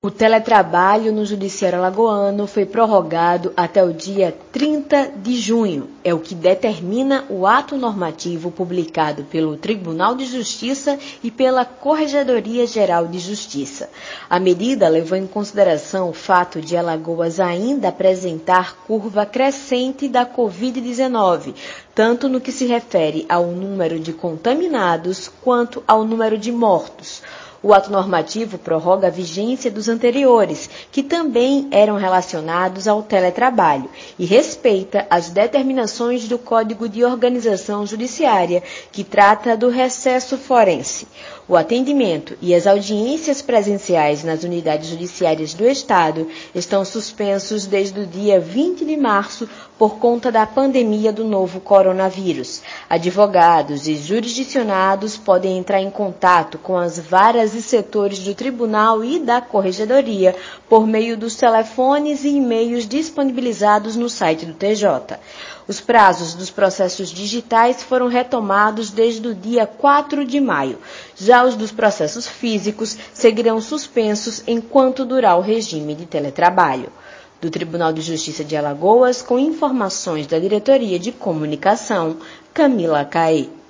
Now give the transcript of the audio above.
O teletrabalho no Judiciário Alagoano foi prorrogado até o dia 30 de junho. É o que determina o ato normativo publicado pelo Tribunal de Justiça e pela Corregedoria Geral de Justiça. A medida levou em consideração o fato de Alagoas ainda apresentar curva crescente da Covid-19, tanto no que se refere ao número de contaminados quanto ao número de mortos. O ato normativo prorroga a vigência dos anteriores, que também eram relacionados ao teletrabalho, e respeita as determinações do Código de Organização Judiciária, que trata do recesso forense. O atendimento e as audiências presenciais nas unidades judiciárias do Estado estão suspensos desde o dia 20 de março por conta da pandemia do novo coronavírus. Advogados e jurisdicionados podem entrar em contato com as varas e setores do Tribunal e da Corregedoria por meio dos telefones e e-mails disponibilizados no site do TJ. Os prazos dos processos digitais foram retomados desde o dia 4 de maio. Já os dos processos físicos seguirão suspensos enquanto durar o regime de teletrabalho. Do Tribunal de Justiça de Alagoas, com informações da Diretoria de Comunicação, Camila Caê.